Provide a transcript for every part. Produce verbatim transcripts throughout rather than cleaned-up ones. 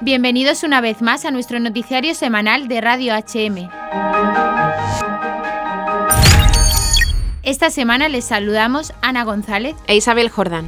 Bienvenidos una vez más a nuestro noticiario semanal de Radio H M. Esta semana les saludamos Ana González e Isabel Jordán.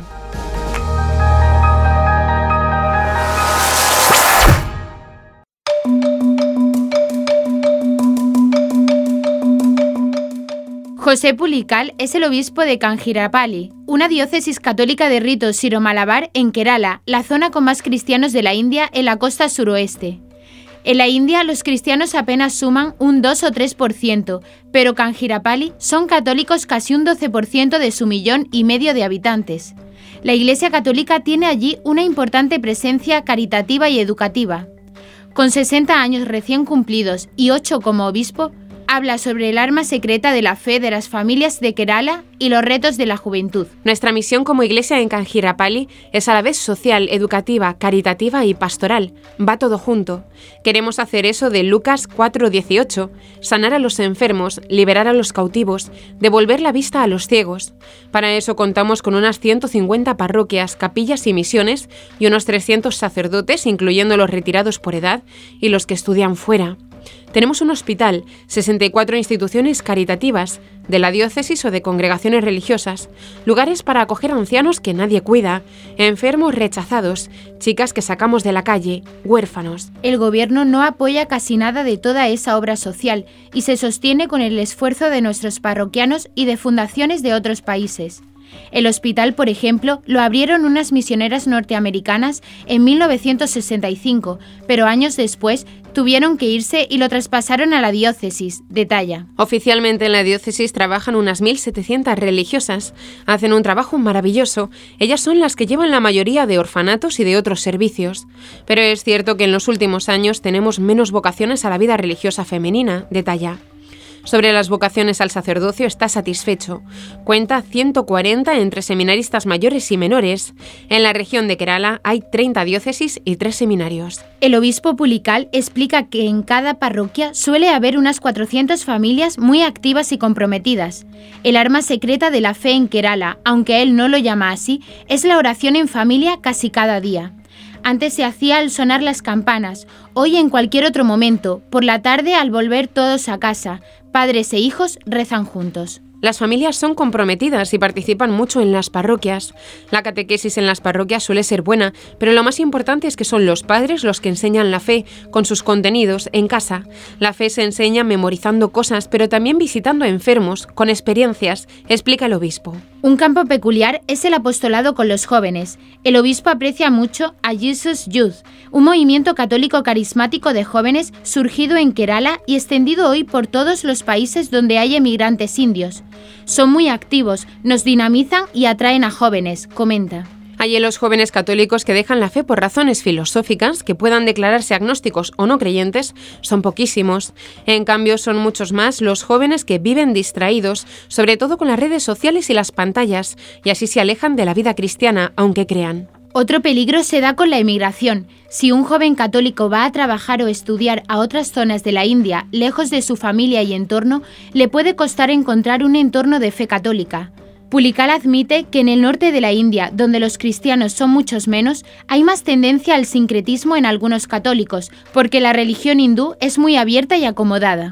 José Pulical es el obispo de Kanjirapalli, una diócesis católica de rito siro-malabar en Kerala, la zona con más cristianos de la India en la costa suroeste. En la India los cristianos apenas suman un dos o tres por ciento, pero Kanjirapalli son católicos casi un doce por ciento de su millón y medio de habitantes. La Iglesia Católica tiene allí una importante presencia caritativa y educativa. Con sesenta años recién cumplidos y ocho como obispo, habla sobre el arma secreta de la fe de las familias de Kerala y los retos de la juventud. Nuestra misión como iglesia en Kanjirapalli es a la vez social, educativa, caritativa y pastoral. Va todo junto. Queremos hacer eso de Lucas cuatro dieciocho, sanar a los enfermos, liberar a los cautivos, devolver la vista a los ciegos. Para eso contamos con unas ciento cincuenta parroquias, capillas y misiones y unos trescientos sacerdotes, incluyendo los retirados por edad y los que estudian fuera. Tenemos un hospital, sesenta y cuatro instituciones caritativas, de la diócesis o de congregaciones religiosas, lugares para acoger ancianos que nadie cuida, enfermos rechazados, chicas que sacamos de la calle, huérfanos. El gobierno no apoya casi nada de toda esa obra social y se sostiene con el esfuerzo de nuestros parroquianos y de fundaciones de otros países. El hospital, por ejemplo, lo abrieron unas misioneras norteamericanas en mil novecientos sesenta y cinco, pero años después tuvieron que irse y lo traspasaron a la diócesis, detalla. Oficialmente en la diócesis trabajan unas mil setecientas religiosas. Hacen un trabajo maravilloso. Ellas son las que llevan la mayoría de orfanatos y de otros servicios. Pero es cierto que en los últimos años tenemos menos vocaciones a la vida religiosa femenina, detalla. Sobre las vocaciones al sacerdocio está satisfecho. Cuenta ciento cuarenta entre seminaristas mayores y menores. En la región de Kerala hay treinta diócesis y tres seminarios. El obispo Pulical explica que en cada parroquia suele haber unas cuatrocientas familias muy activas y comprometidas. El arma secreta de la fe en Kerala, aunque él no lo llama así, es la oración en familia casi cada día. Antes se hacía al sonar las campanas, hoy en cualquier otro momento, por la tarde al volver todos a casa. Padres e hijos rezan juntos. Las familias son comprometidas y participan mucho en las parroquias. La catequesis en las parroquias suele ser buena, pero lo más importante es que son los padres los que enseñan la fe, con sus contenidos, en casa. La fe se enseña memorizando cosas, pero también visitando enfermos, con experiencias, explica el obispo. Un campo peculiar es el apostolado con los jóvenes. El obispo aprecia mucho a Jesus Youth, un movimiento católico carismático de jóvenes surgido en Kerala y extendido hoy por todos los países donde hay emigrantes indios. Son muy activos, nos dinamizan y atraen a jóvenes, comenta. Hay en los jóvenes católicos que dejan la fe por razones filosóficas, que puedan declararse agnósticos o no creyentes, son poquísimos. En cambio, son muchos más los jóvenes que viven distraídos, sobre todo con las redes sociales y las pantallas, y así se alejan de la vida cristiana, aunque crean. Otro peligro se da con la emigración. Si un joven católico va a trabajar o estudiar a otras zonas de la India, lejos de su familia y entorno, le puede costar encontrar un entorno de fe católica. Pulical admite que en el norte de la India, donde los cristianos son muchos menos, hay más tendencia al sincretismo en algunos católicos, porque la religión hindú es muy abierta y acomodada.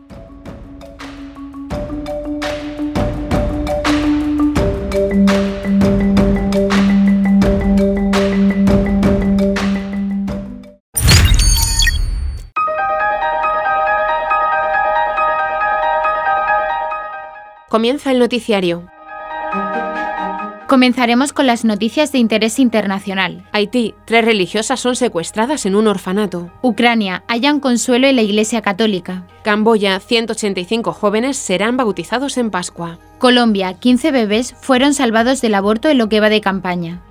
Comienza el noticiario. Comenzaremos con las noticias de interés internacional. Haití, tres religiosas son secuestradas en un orfanato. Ucrania, hallan consuelo en la Iglesia Católica. Camboya, ciento ochenta y cinco jóvenes serán bautizados en Pascua. Colombia, quince bebés fueron salvados del aborto en lo que va de campaña.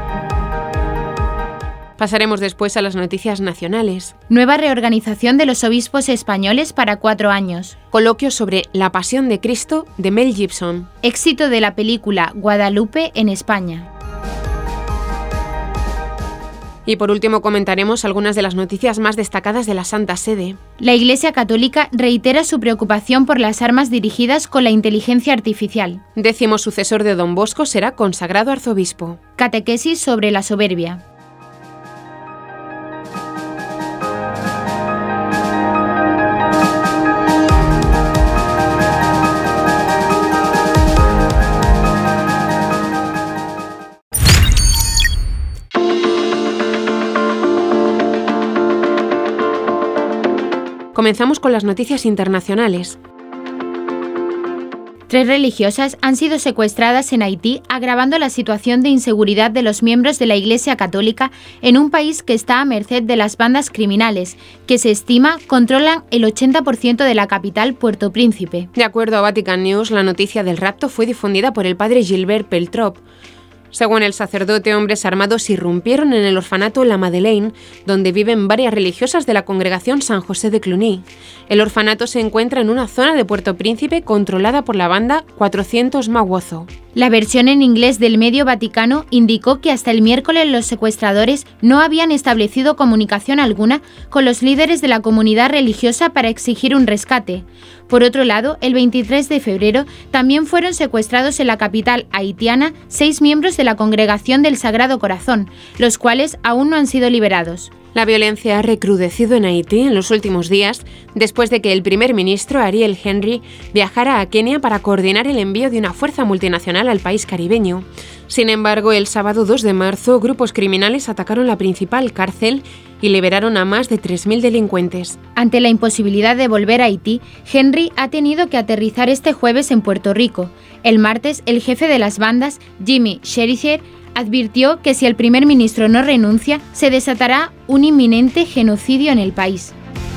Pasaremos después a las noticias nacionales. Nueva reorganización de los obispos españoles para cuatro años. Coloquio sobre La Pasión de Cristo de Mel Gibson. Éxito de la película Guadalupe en España. Y por último comentaremos algunas de las noticias más destacadas de la Santa Sede. La Iglesia Católica reitera su preocupación por las armas dirigidas con la inteligencia artificial. Décimo sucesor de Don Bosco será consagrado arzobispo. Catequesis sobre la soberbia. Comenzamos con las noticias internacionales. Tres religiosas han sido secuestradas en Haití, agravando la situación de inseguridad de los miembros de la Iglesia Católica en un país que está a merced de las bandas criminales, que se estima controlan el ochenta por ciento de la capital, Puerto Príncipe. De acuerdo a Vatican News, la noticia del rapto fue difundida por el padre Gilbert Peltrop. Según el sacerdote, hombres armados irrumpieron en el orfanato La Madeleine, donde viven varias religiosas de la congregación San José de Cluny. El orfanato se encuentra en una zona de Puerto Príncipe controlada por la banda cuatrocientos Mawozo. La versión en inglés del medio Vaticano indicó que hasta el miércoles los secuestradores no habían establecido comunicación alguna con los líderes de la comunidad religiosa para exigir un rescate. Por otro lado, el veintitrés de febrero también fueron secuestrados en la capital haitiana seis miembros de la Congregación del Sagrado Corazón, los cuales aún no han sido liberados. La violencia ha recrudecido en Haití en los últimos días, después de que el primer ministro Ariel Henry viajara a Kenia para coordinar el envío de una fuerza multinacional al país caribeño. Sin embargo, el sábado dos de marzo, grupos criminales atacaron la principal cárcel y liberaron a más de tres mil delincuentes. Ante la imposibilidad de volver a Haití, Henry ha tenido que aterrizar este jueves en Puerto Rico. El martes, el jefe de las bandas, Jimmy Cherizier, advirtió que si el primer ministro no renuncia, se desatará un inminente genocidio en el país.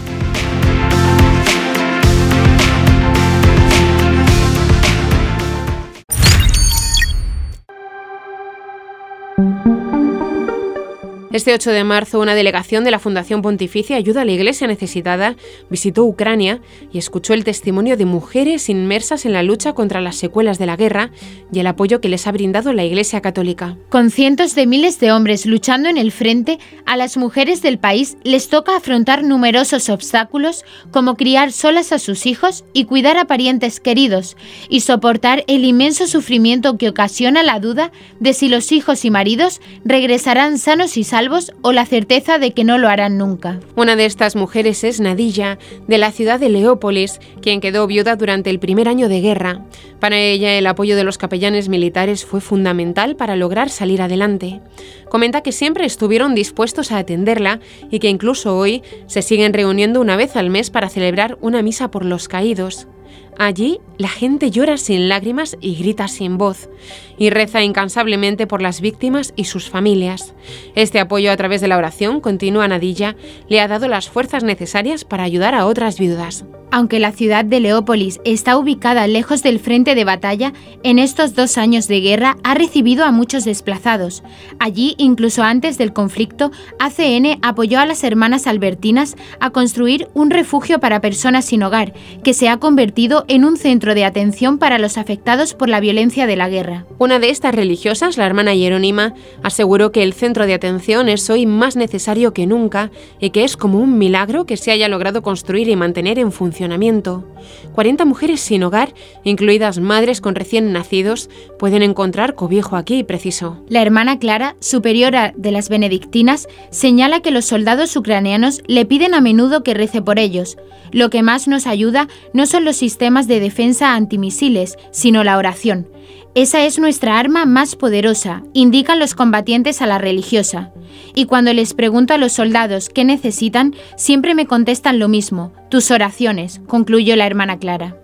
Este ocho de marzo, una delegación de la Fundación Pontificia Ayuda a la Iglesia Necesitada visitó Ucrania y escuchó el testimonio de mujeres inmersas en la lucha contra las secuelas de la guerra y el apoyo que les ha brindado la Iglesia Católica. Con cientos de miles de hombres luchando en el frente, a las mujeres del país les toca afrontar numerosos obstáculos, como criar solas a sus hijos y cuidar a parientes queridos, y soportar el inmenso sufrimiento que ocasiona la duda de si los hijos y maridos regresarán sanos y salvos o la certeza de que no lo harán nunca. Una de estas mujeres es Nadilla, de la ciudad de Leópolis, quien quedó viuda durante el primer año de guerra. Para ella, el apoyo de los capellanes militares fue fundamental para lograr salir adelante. Comenta que siempre estuvieron dispuestos a atenderla y que incluso hoy se siguen reuniendo una vez al mes para celebrar una misa por los caídos. Allí, la gente llora sin lágrimas y grita sin voz, y reza incansablemente por las víctimas y sus familias. Este apoyo a través de la oración, continúa Nadilla, le ha dado las fuerzas necesarias para ayudar a otras viudas. Aunque la ciudad de Leópolis está ubicada lejos del frente de batalla, en estos dos años de guerra ha recibido a muchos desplazados. Allí, incluso antes del conflicto, A C N apoyó a las hermanas albertinas a construir un refugio para personas sin hogar, que se ha convertido en un centro de atención para los afectados por la violencia de la guerra. Una de estas religiosas, la hermana Jerónima, aseguró que el centro de atención es hoy más necesario que nunca y que es como un milagro que se haya logrado construir y mantener en funcionamiento. cuarenta mujeres sin hogar, incluidas madres con recién nacidos, pueden encontrar cobijo aquí, precisó. La hermana Clara, superiora de las benedictinas, señala que los soldados ucranianos le piden a menudo que rece por ellos. Lo que más nos ayuda no son los sistemas de defensa antimisiles, sino la oración. Esa es nuestra arma más poderosa, indican los combatientes a la religiosa. Y cuando les pregunto a los soldados qué necesitan, siempre me contestan lo mismo: tus oraciones, concluyó la hermana Clara.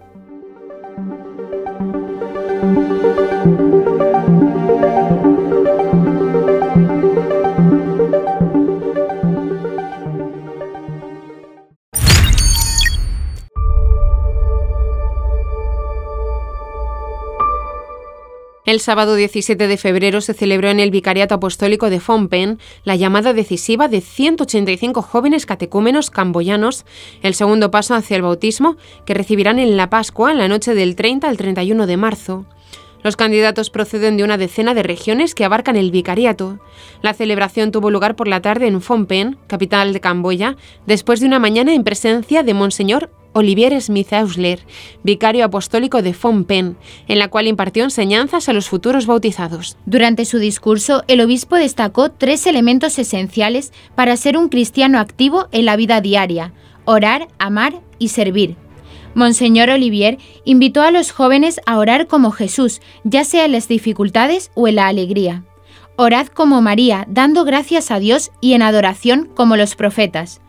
El sábado diecisiete de febrero se celebró en el Vicariato Apostólico de Phnom Penh la llamada decisiva de ciento ochenta y cinco jóvenes catecúmenos camboyanos, el segundo paso hacia el bautismo, que recibirán en la Pascua en la noche del treinta al treinta y uno de marzo. Los candidatos proceden de una decena de regiones que abarcan el vicariato. La celebración tuvo lugar por la tarde en Phnom Penh, capital de Camboya, después de una mañana en presencia de Monseñor Olivier Smith-Ausler, vicario apostólico de Phnom Penh, en la cual impartió enseñanzas a los futuros bautizados. Durante su discurso, el obispo destacó tres elementos esenciales para ser un cristiano activo en la vida diaria: orar, amar y servir. Monseñor Olivier invitó a los jóvenes a orar como Jesús, ya sea en las dificultades o en la alegría. Orad como María, dando gracias a Dios y en adoración como los profetas.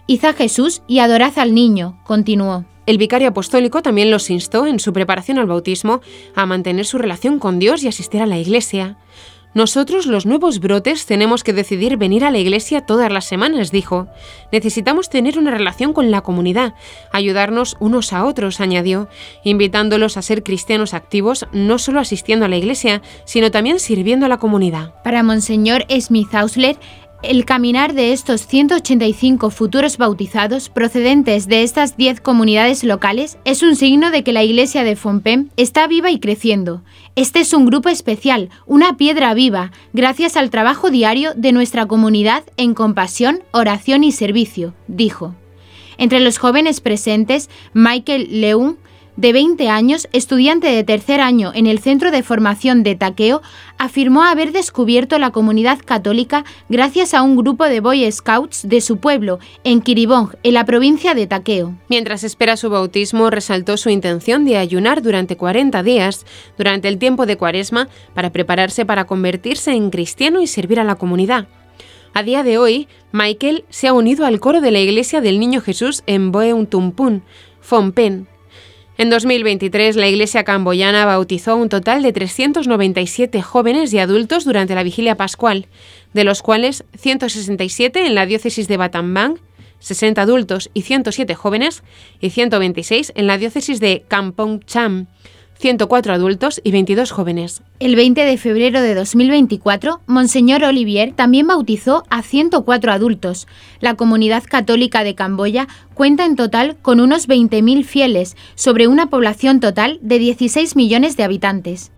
Id a Jesús y adorad al niño, continuó. El vicario apostólico también los instó en su preparación al bautismo a mantener su relación con Dios y asistir a la iglesia. Nosotros, los nuevos brotes, tenemos que decidir venir a la iglesia todas las semanas, dijo. Necesitamos tener una relación con la comunidad, ayudarnos unos a otros, añadió, invitándolos a ser cristianos activos, no solo asistiendo a la iglesia, sino también sirviendo a la comunidad. Para Monseñor Smith Ausler, el caminar de estos ciento ochenta y cinco futuros bautizados procedentes de estas diez comunidades locales es un signo de que la iglesia de Fontpem está viva y creciendo. Este es un grupo especial, una piedra viva, gracias al trabajo diario de nuestra comunidad en compasión, oración y servicio, dijo. Entre los jóvenes presentes, Michael Leung, de veinte años, estudiante de tercer año en el Centro de Formación de Takeo, afirmó haber descubierto la comunidad católica gracias a un grupo de Boy Scouts de su pueblo, en Kiribong, en la provincia de Takeo. Mientras espera su bautismo, resaltó su intención de ayunar durante cuarenta días, durante el tiempo de Cuaresma, para prepararse para convertirse en cristiano y servir a la comunidad. A día de hoy, Michael se ha unido al coro de la Iglesia del Niño Jesús en Boeung Tumpun, Phnom. En dos mil veintitrés, la Iglesia camboyana bautizó a un total de trescientos noventa y siete jóvenes y adultos durante la vigilia pascual, de los cuales ciento sesenta y siete en la diócesis de Battambang, sesenta adultos y ciento siete jóvenes, y ciento veintiséis en la diócesis de Kampong Cham, ciento cuatro adultos y veintidós jóvenes. El veinte de febrero de dos mil veinticuatro, Monseñor Olivier también bautizó a ciento cuatro adultos. La comunidad católica de Camboya cuenta en total con unos veinte mil fieles, sobre una población total de dieciséis millones de habitantes.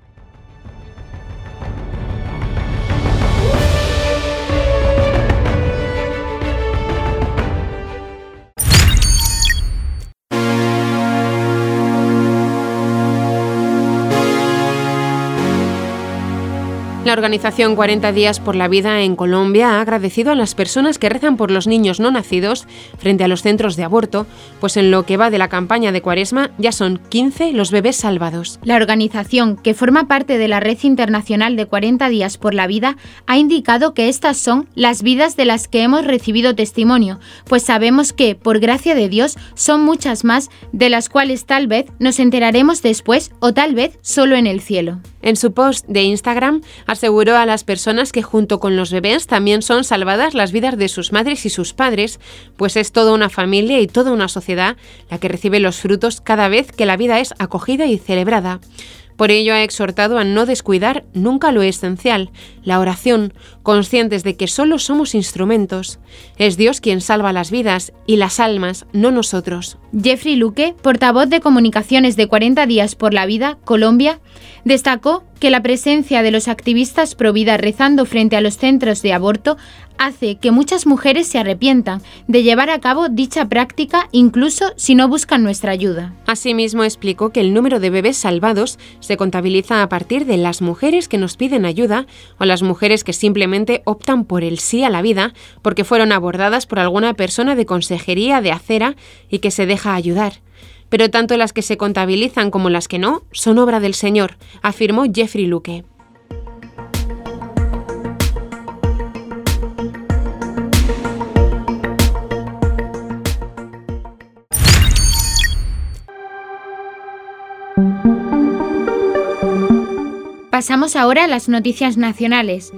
La organización cuarenta días por la vida en Colombia ha agradecido a las personas que rezan por los niños no nacidos frente a los centros de aborto, pues en lo que va de la campaña de Cuaresma ya son quince los bebés salvados. La organización, que forma parte de la Red Internacional de cuarenta días por la vida, ha indicado que estas son las vidas de las que hemos recibido testimonio, pues sabemos que, por gracia de Dios, son muchas más, de las cuales tal vez nos enteraremos después o tal vez solo en el cielo. En su post de Instagram, aseguró a las personas que junto con los bebés también son salvadas las vidas de sus madres y sus padres, pues es toda una familia y toda una sociedad la que recibe los frutos cada vez que la vida es acogida y celebrada. Por ello ha exhortado a no descuidar nunca lo esencial, la oración, conscientes de que solo somos instrumentos. Es Dios quien salva las vidas y las almas, no nosotros. Jeffrey Luque, portavoz de comunicaciones de cuarenta días por la vida, Colombia, destacó que la presencia de los activistas pro vida rezando frente a los centros de aborto hace que muchas mujeres se arrepientan de llevar a cabo dicha práctica, incluso si no buscan nuestra ayuda. Asimismo, explicó que el número de bebés salvados se contabiliza a partir de las mujeres que nos piden ayuda o las mujeres que simplemente optan por el sí a la vida porque fueron abordadas por alguna persona de consejería de acera y que se deja ayudar. Pero tanto las que se contabilizan como las que no son obra del Señor, afirmó Jeffrey Luque. Pasamos ahora a las noticias nacionales.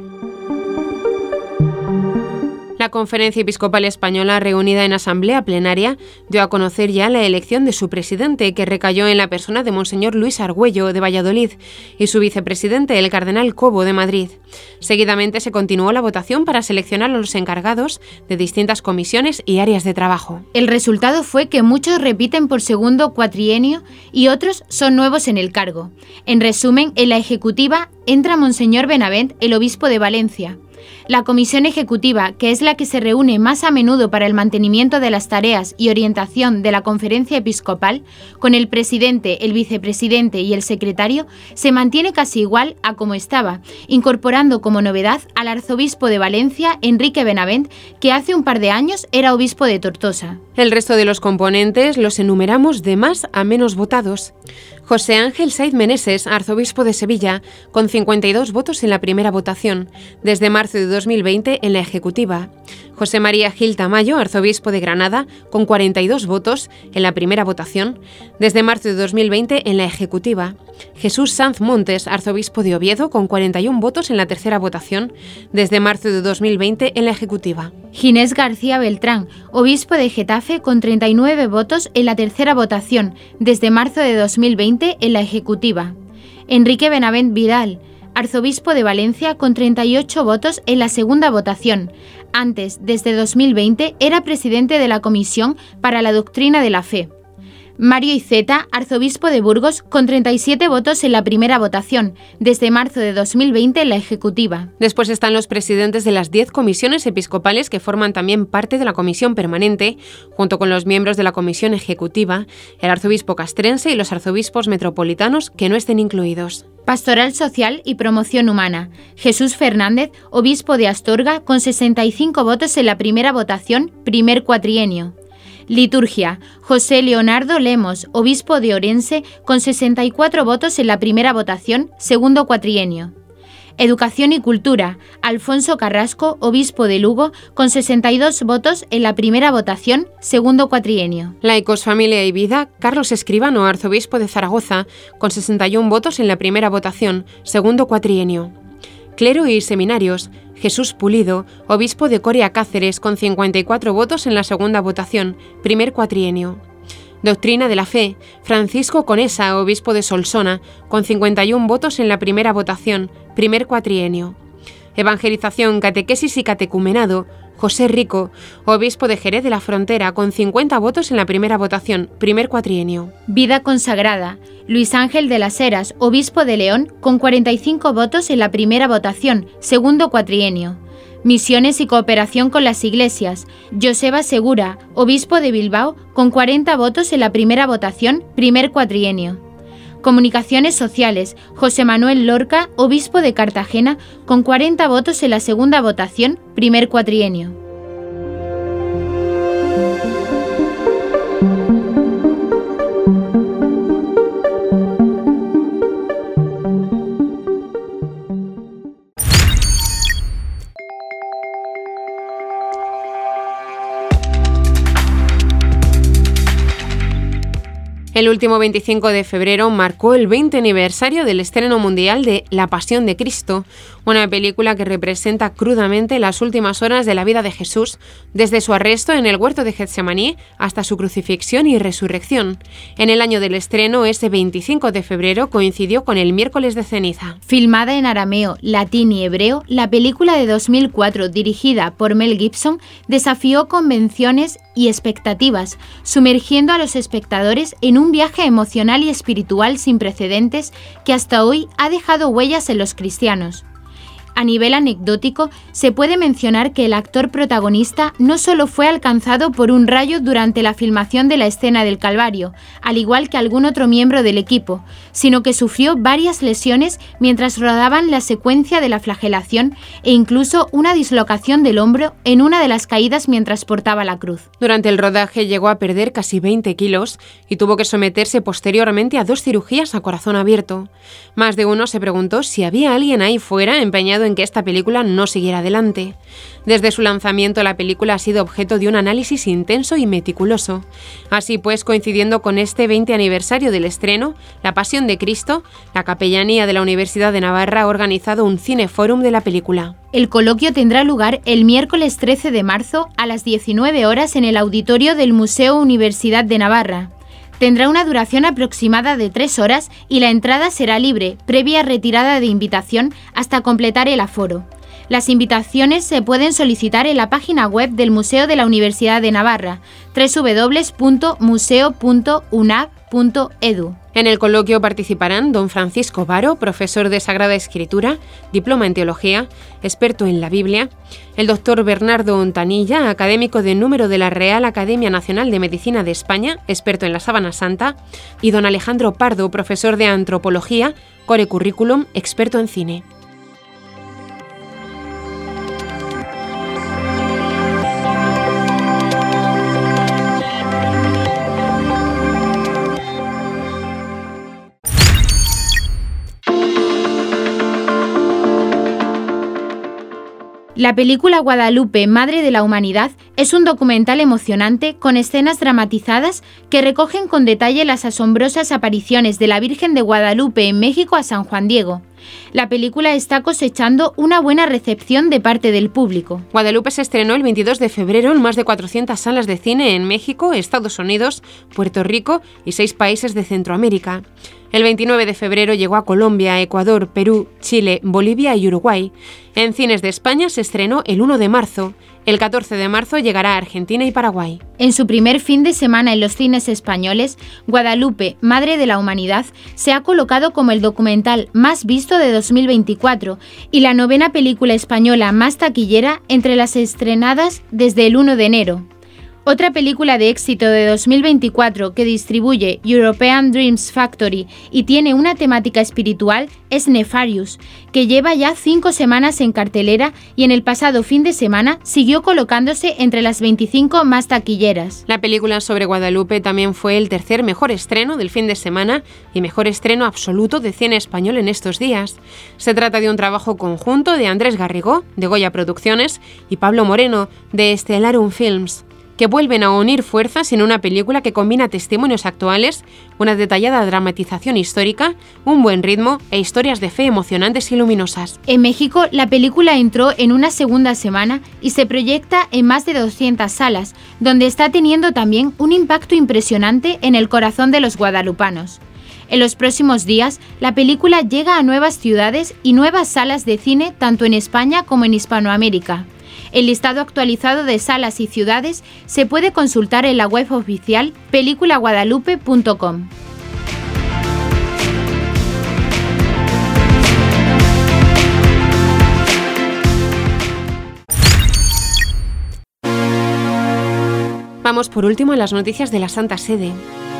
La Conferencia Episcopal Española, reunida en asamblea plenaria, dio a conocer ya la elección de su presidente, que recayó en la persona de Monseñor Luis Argüello, de Valladolid, y su vicepresidente, el cardenal Cobo, de Madrid. Seguidamente se continuó la votación para seleccionar a los encargados de distintas comisiones y áreas de trabajo. El resultado fue que muchos repiten por segundo cuatrienio y otros son nuevos en el cargo. En resumen, en la ejecutiva entra Monseñor Benavent, el obispo de Valencia. La Comisión Ejecutiva, que es la que se reúne más a menudo para el mantenimiento de las tareas y orientación de la Conferencia Episcopal, con el presidente, el vicepresidente y el secretario, se mantiene casi igual a como estaba, incorporando como novedad al arzobispo de Valencia, Enrique Benavent, que hace un par de años era obispo de Tortosa. El resto de los componentes los enumeramos de más a menos votados. José Ángel Saiz Meneses, arzobispo de Sevilla, con cincuenta y dos votos en la primera votación, desde marzo de dos mil veinte en la ejecutiva. José María Gil Tamayo, arzobispo de Granada, con cuarenta y dos votos en la primera votación, desde marzo de dos mil veinte en la ejecutiva. Jesús Sanz Montes, arzobispo de Oviedo, con cuarenta y un votos en la tercera votación, desde marzo de dos mil veinte en la ejecutiva. Ginés García Beltrán, obispo de Getafe, con treinta y nueve votos en la tercera votación, desde marzo de dos mil veinte en la ejecutiva. Enrique Benavent Vidal, arzobispo de Valencia, con treinta y ocho votos en la segunda votación. Antes, desde dos mil veinte, era presidente de la Comisión para la Doctrina de la Fe. Mario Iceta, arzobispo de Burgos, con treinta y siete votos en la primera votación, desde marzo de dos mil veinte en la ejecutiva. Después están los presidentes de las diez comisiones episcopales que forman también parte de la comisión permanente, junto con los miembros de la comisión ejecutiva, el arzobispo castrense y los arzobispos metropolitanos que no estén incluidos. Pastoral Social y Promoción Humana. Jesús Fernández, obispo de Astorga, con sesenta y cinco votos en la primera votación, primer cuatrienio. Liturgia. José Leonardo Lemos, obispo de Orense, con sesenta y cuatro votos en la primera votación, segundo cuatrienio. Educación y Cultura. Alfonso Carrasco, obispo de Lugo, con sesenta y dos votos en la primera votación, segundo cuatrienio. Laicos, Familia y Vida. Carlos Escribano, arzobispo de Zaragoza, con sesenta y un votos en la primera votación, segundo cuatrienio. Clero y Seminarios. Jesús Pulido, obispo de Coria Cáceres, con cincuenta y cuatro votos en la segunda votación, primer cuatrienio. Doctrina de la Fe. Francisco Conesa, obispo de Solsona, con cincuenta y un votos en la primera votación, primer cuatrienio. Evangelización, Catequesis y Catecumenado. José Rico, obispo de Jerez de la Frontera, con cincuenta votos en la primera votación, primer cuatrienio. Vida consagrada. Luis Ángel de las Heras, obispo de León, con cuarenta y cinco votos en la primera votación, segundo cuatrienio. Misiones y cooperación con las iglesias. Joseba Segura, obispo de Bilbao, con cuarenta votos en la primera votación, primer cuatrienio. Comunicaciones sociales. José Manuel Lorca, obispo de Cartagena, con cuarenta votos en la segunda votación, primer cuatrienio. El último veinticinco de febrero marcó el veinte aniversario del estreno mundial de La Pasión de Cristo, una película que representa crudamente las últimas horas de la vida de Jesús, desde su arresto en el huerto de Getsemaní hasta su crucifixión y resurrección. En el año del estreno, ese veinticinco de febrero coincidió con el miércoles de ceniza. Filmada en arameo, latín y hebreo, la película de dos mil cuatro, dirigida por Mel Gibson, desafió convenciones y expectativas, sumergiendo a los espectadores en un viaje emocional y espiritual sin precedentes que hasta hoy ha dejado huellas en los cristianos. A nivel anecdótico, se puede mencionar que el actor protagonista no solo fue alcanzado por un rayo durante la filmación de la escena del Calvario, al igual que algún otro miembro del equipo, sino que sufrió varias lesiones mientras rodaban la secuencia de la flagelación e incluso una dislocación del hombro en una de las caídas mientras portaba la cruz. Durante el rodaje llegó a perder casi veinte kilos y tuvo que someterse posteriormente a dos cirugías a corazón abierto. Más de uno se preguntó si había alguien ahí fuera empeñado en que esta película no siguiera adelante. Desde su lanzamiento, la película ha sido objeto de un análisis intenso y meticuloso. Así pues, coincidiendo con este veinte aniversario del estreno, La Pasión de Cristo, la Capellanía de la Universidad de Navarra ha organizado un cineforum de la película. El coloquio tendrá lugar el miércoles trece de marzo a las diecinueve horas en el auditorio del Museo Universidad de Navarra. Tendrá una duración aproximada de tres horas y la entrada será libre, previa retirada de invitación hasta completar el aforo. Las invitaciones se pueden solicitar en la página web del Museo de la Universidad de Navarra, doble u doble u doble u punto museo punto u n a v punto e d u. En el coloquio participarán don Francisco Varo, profesor de Sagrada Escritura, diploma en Teología, experto en la Biblia, el doctor Bernardo Ontanilla, académico de número de la Real Academia Nacional de Medicina de España, experto en la Sábana Santa, y don Alejandro Pardo, profesor de Antropología, Core Curriculum, experto en cine. La película Guadalupe, Madre de la Humanidad, es un documental emocionante con escenas dramatizadas que recogen con detalle las asombrosas apariciones de la Virgen de Guadalupe en México a San Juan Diego. La película está cosechando una buena recepción de parte del público. Guadalupe se estrenó el veintidós de febrero en más de cuatrocientas salas de cine en México, Estados Unidos, Puerto Rico y seis países de Centroamérica. El veintinueve de febrero llegó a Colombia, Ecuador, Perú, Chile, Bolivia y Uruguay. En cines de España se estrenó el uno de marzo. El catorce de marzo llegará a Argentina y Paraguay. En su primer fin de semana en los cines españoles, Guadalupe, Madre de la Humanidad, se ha colocado como el documental más visto de dos mil veinticuatro y la novena película española más taquillera entre las estrenadas desde el uno de enero. Otra película de éxito de dos mil veinticuatro que distribuye European Dreams Factory y tiene una temática espiritual es Nefarious, que lleva ya cinco semanas en cartelera y en el pasado fin de semana siguió colocándose entre las veinticinco más taquilleras. La película sobre Guadalupe también fue el tercer mejor estreno del fin de semana y mejor estreno absoluto de cine español en estos días. Se trata de un trabajo conjunto de Andrés Garrigó, de Goya Producciones, y Pablo Moreno, de Stellarum Films, que vuelven a unir fuerzas en una película que combina testimonios actuales, una detallada dramatización histórica, un buen ritmo e historias de fe emocionantes y luminosas. En México, la película entró en una segunda semana y se proyecta en más de doscientas salas, donde está teniendo también un impacto impresionante en el corazón de los guadalupanos. En los próximos días, la película llega a nuevas ciudades y nuevas salas de cine tanto en España como en Hispanoamérica. El listado actualizado de salas y ciudades se puede consultar en la web oficial pelicula guadalupe punto com. Vamos por último a las noticias de la Santa Sede.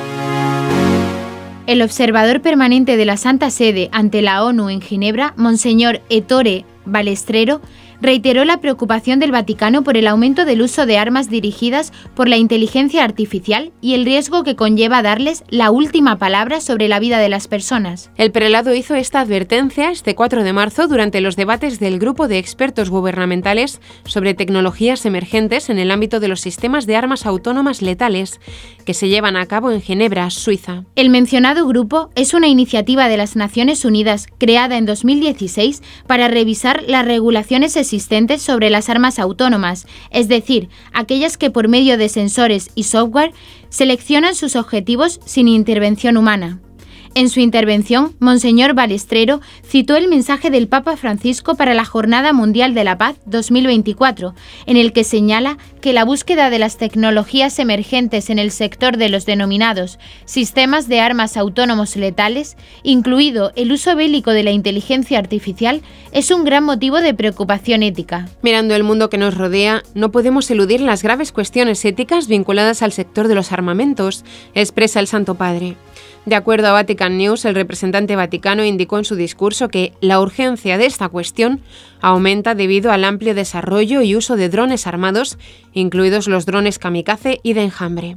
El observador permanente de la Santa Sede ante la ONU en Ginebra, Monseñor Ettore Balestrero, reiteró la preocupación del Vaticano por el aumento del uso de armas dirigidas por la inteligencia artificial y el riesgo que conlleva darles la última palabra sobre la vida de las personas. El prelado hizo esta advertencia este cuatro de marzo durante los debates del Grupo de Expertos Gubernamentales sobre Tecnologías Emergentes en el ámbito de los sistemas de armas autónomas letales, que se llevan a cabo en Ginebra, Suiza. El mencionado grupo es una iniciativa de las Naciones Unidas creada en dos mil dieciséis para revisar las regulaciones existentes sobre las armas autónomas, es decir, aquellas que por medio de sensores y software seleccionan sus objetivos sin intervención humana. En su intervención, Monseñor Balestrero citó el mensaje del Papa Francisco para la Jornada Mundial de la Paz dos mil veinticuatro, en el que señala que la búsqueda de las tecnologías emergentes en el sector de los denominados sistemas de armas autónomos letales, incluido el uso bélico de la inteligencia artificial, es un gran motivo de preocupación ética. Mirando el mundo que nos rodea, no podemos eludir las graves cuestiones éticas vinculadas al sector de los armamentos, expresa el Santo Padre. De acuerdo a Vatican News, el representante vaticano indicó en su discurso que la urgencia de esta cuestión aumenta debido al amplio desarrollo y uso de drones armados, incluidos los drones kamikaze y de enjambre.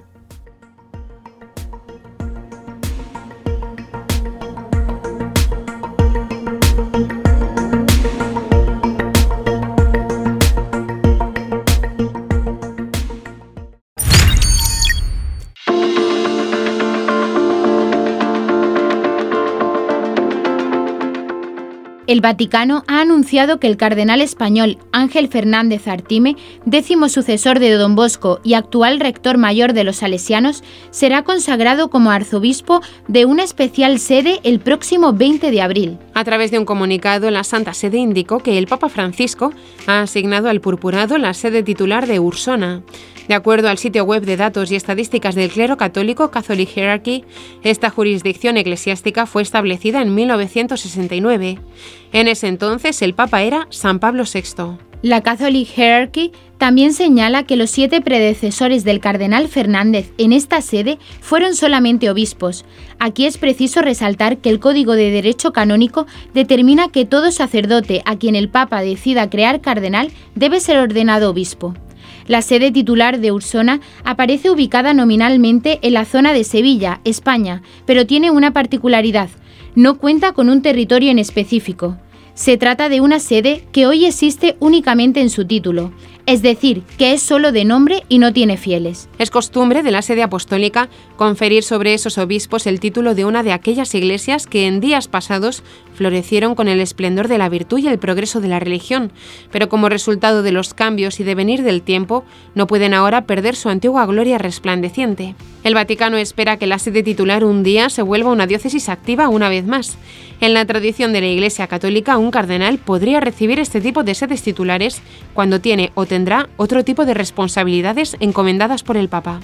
El Vaticano ha anunciado que el cardenal español Ángel Fernández Artime, décimo sucesor de Don Bosco y actual rector mayor de los salesianos, será consagrado como arzobispo de una especial sede el próximo veinte de abril. A través de un comunicado, la Santa Sede indicó que el Papa Francisco ha asignado al purpurado la sede titular de Ursona. De acuerdo al sitio web de datos y estadísticas del clero católico Catholic Hierarchy, esta jurisdicción eclesiástica fue establecida en mil novecientos sesenta y nueve. En ese entonces el Papa era San Pablo sexto. La Catholic Hierarchy también señala que los siete predecesores del cardenal Fernández en esta sede fueron solamente obispos. Aquí es preciso resaltar que el Código de Derecho Canónico determina que todo sacerdote a quien el Papa decida crear cardenal debe ser ordenado obispo. La sede titular de Ursona aparece ubicada nominalmente en la zona de Sevilla, España, pero tiene una particularidad: no cuenta con un territorio en específico. Se trata de una sede que hoy existe únicamente en su título, es decir, que es solo de nombre y no tiene fieles. Es costumbre de la sede apostólica conferir sobre esos obispos el título de una de aquellas iglesias que en días pasados florecieron con el esplendor de la virtud y el progreso de la religión, pero como resultado de los cambios y devenir del tiempo, no pueden ahora perder su antigua gloria resplandeciente. El Vaticano espera que la sede titular un día se vuelva una diócesis activa una vez más. En la tradición de la Iglesia Católica, un cardenal podría recibir este tipo de sedes titulares cuando tiene o tendrá otro tipo de responsabilidades encomendadas por el Papa.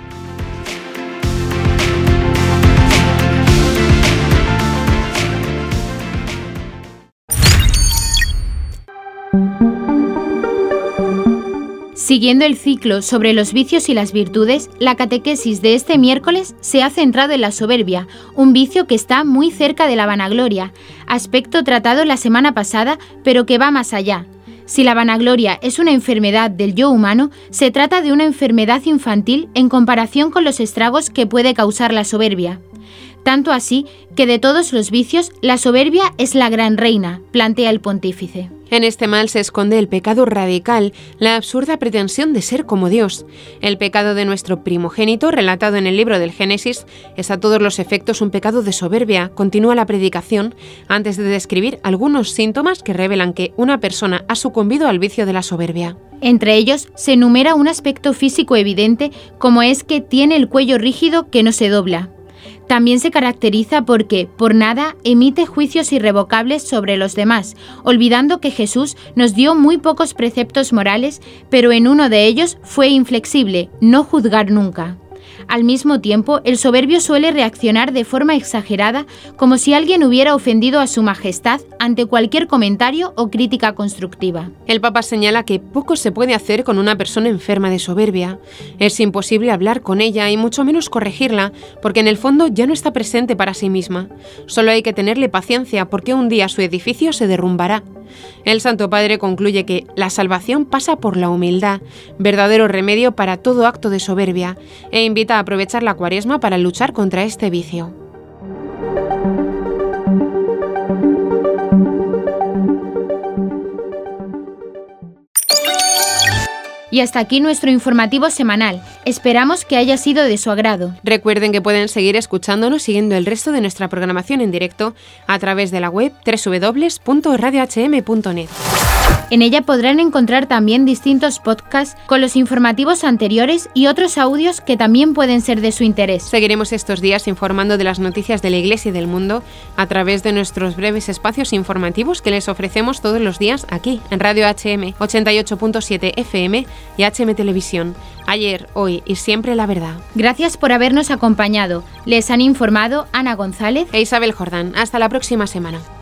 Siguiendo el ciclo sobre los vicios y las virtudes, la catequesis de este miércoles se ha centrado en la soberbia, un vicio que está muy cerca de la vanagloria, aspecto tratado la semana pasada, pero que va más allá. Si la vanagloria es una enfermedad del yo humano, se trata de una enfermedad infantil en comparación con los estragos que puede causar la soberbia. Tanto así que de todos los vicios, la soberbia es la gran reina, plantea el pontífice. En este mal se esconde el pecado radical, la absurda pretensión de ser como Dios. El pecado de nuestro primogénito, relatado en el libro del Génesis, es a todos los efectos un pecado de soberbia, continúa la predicación, antes de describir algunos síntomas que revelan que una persona ha sucumbido al vicio de la soberbia. Entre ellos se enumera un aspecto físico evidente, como es que tiene el cuello rígido que no se dobla. También se caracteriza porque, por nada, emite juicios irrevocables sobre los demás, olvidando que Jesús nos dio muy pocos preceptos morales, pero en uno de ellos fue inflexible, no juzgar nunca. Al mismo tiempo, el soberbio suele reaccionar de forma exagerada, como si alguien hubiera ofendido a su majestad ante cualquier comentario o crítica constructiva. El Papa señala que poco se puede hacer con una persona enferma de soberbia. Es imposible hablar con ella y mucho menos corregirla, porque en el fondo ya no está presente para sí misma. Solo hay que tenerle paciencia, porque un día su edificio se derrumbará. El Santo Padre concluye que la salvación pasa por la humildad, verdadero remedio para todo acto de soberbia, e invita a aprovechar la Cuaresma para luchar contra este vicio. Y hasta aquí nuestro informativo semanal. Esperamos que haya sido de su agrado. Recuerden que pueden seguir escuchándonos siguiendo el resto de nuestra programación en directo a través de la web doble u doble u doble u punto radio h m punto net. En ella podrán encontrar también distintos podcasts con los informativos anteriores y otros audios que también pueden ser de su interés. Seguiremos estos días informando de las noticias de la Iglesia y del mundo a través de nuestros breves espacios informativos que les ofrecemos todos los días aquí, en Radio H M ochenta y ocho punto siete F M y H M Televisión. Ayer, hoy y siempre la verdad. Gracias por habernos acompañado. Les han informado Ana González e Isabel Jordán. Hasta la próxima semana.